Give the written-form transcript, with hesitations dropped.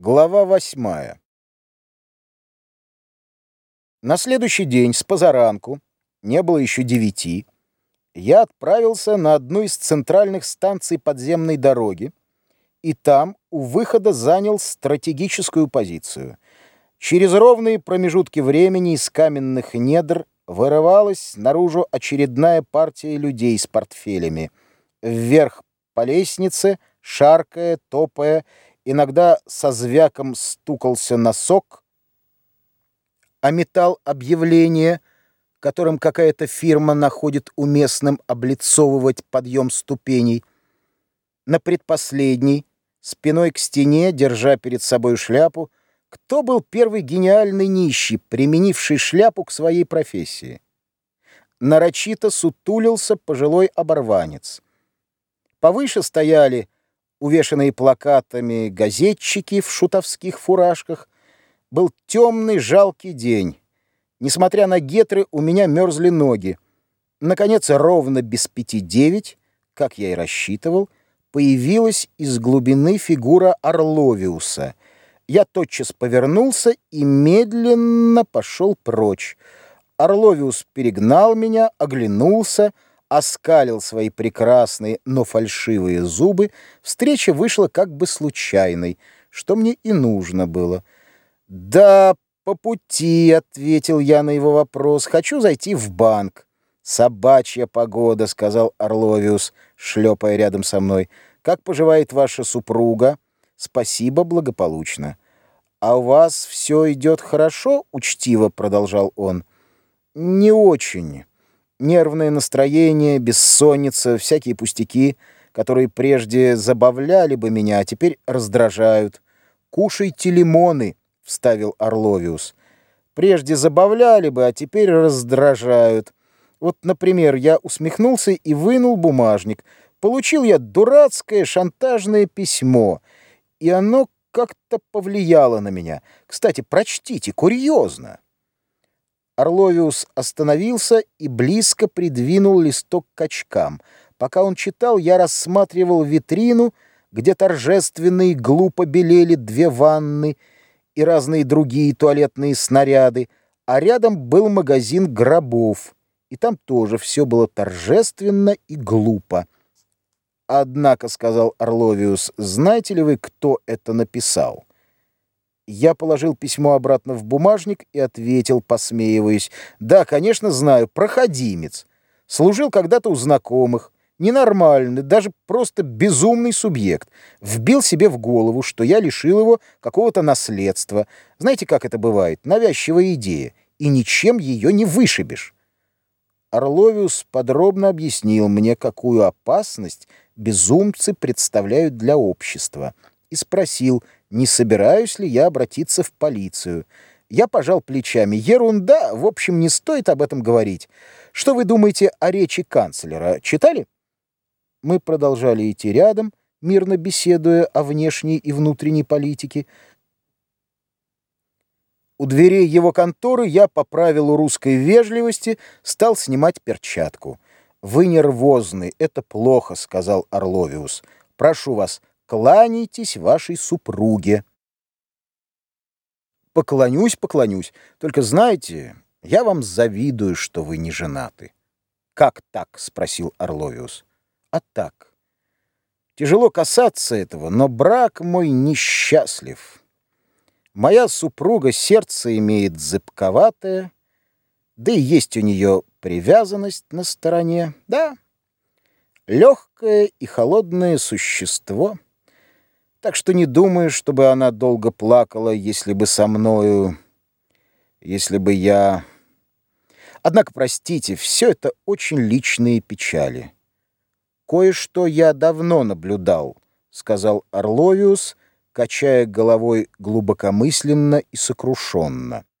Глава 8. На следующий день с позаранку, не было еще 9, я отправился на одну из центральных станций подземной дороги и там у выхода занял стратегическую позицию. Через ровные промежутки времени из каменных недр вырывалась наружу очередная партия людей с портфелями. Вверх по лестнице, шаркая, топая, иногда со звяком стукался носок, а металл объявления, которым какая-то фирма находит уместным облицовывать подъем ступеней. На предпоследней, спиной к стене, держа перед собой шляпу, кто был первый гениальный нищий, применивший шляпу к своей профессии? Нарочито сутулился пожилой оборванец. Повыше стояли увешанные плакатами газетчики в шутовских фуражках. Был темный, жалкий день. Несмотря на гетры, у меня мерзли ноги. Наконец, ровно без 5:09, как я и рассчитывал, появилась из глубины фигура Орловиуса. Я тотчас повернулся и медленно пошел прочь. Орловиус перегнал меня, оглянулся, оскалил свои прекрасные, но фальшивые зубы. Встреча вышла как бы случайной, что мне и нужно было. «Да, по пути», — ответил я на его вопрос. «Хочу зайти в банк». «Собачья погода», — сказал Орловиус, шлепая рядом со мной. «Как поживает ваша супруга?» «Спасибо, благополучно». «А у вас все идет хорошо?» — учтиво продолжал он. «Не очень. Нервное настроение, бессонница, всякие пустяки, которые прежде забавляли бы меня, а теперь раздражают. Кушайте лимоны», — вставил Орловиус. «Прежде забавляли бы, а теперь раздражают. Вот, например, я усмехнулся и вынул бумажник. Получил я дурацкое шантажное письмо, и оно как-то повлияло на меня. Кстати, прочтите, курьезно». Орловиус остановился и близко придвинул листок к очкам. Пока он читал, я рассматривал витрину, где торжественно и глупо белели 2 ванны и разные другие туалетные снаряды, а рядом был магазин гробов, и там тоже все было торжественно и глупо. «Однако, — сказал Орловиус, — знаете ли вы, кто это написал?» Я положил письмо обратно в бумажник и ответил, посмеиваясь: «Да, конечно, знаю, проходимец. Служил когда-то у знакомых. Ненормальный, даже просто безумный субъект. Вбил себе в голову, что я лишил его какого-то наследства. Знаете, как это бывает? Навязчивая идея, и ничем ее не вышибешь». Орловиус подробно объяснил мне, какую опасность безумцы представляют для общества, и спросил, не собираюсь ли я обратиться в полицию. Я пожал плечами. Ерунда, в общем, не стоит об этом говорить. Что вы думаете о речи канцлера? Читали? Мы продолжали идти рядом, мирно беседуя о внешней и внутренней политике. У дверей его конторы я по правилу русской вежливости стал снимать перчатку. «Вы нервозны, это плохо», — сказал Орловиус. «Прошу вас, кланяйтесь вашей супруге». «Поклонюсь, поклонюсь. Только знаете, я вам завидую, что вы не женаты». «Как так?» — спросил Орловиус. «А так. Тяжело касаться этого, но брак мой несчастлив. Моя супруга сердце имеет зыбковатое, да и есть у нее привязанность на стороне, да, легкое и холодное существо, так что не думаю, чтобы она долго плакала, если бы со мною, если бы я... Однако, простите, все это очень личные печали. Кое-что я давно наблюдал», — сказал Орловиус, качая головой глубокомысленно и сокрушенно.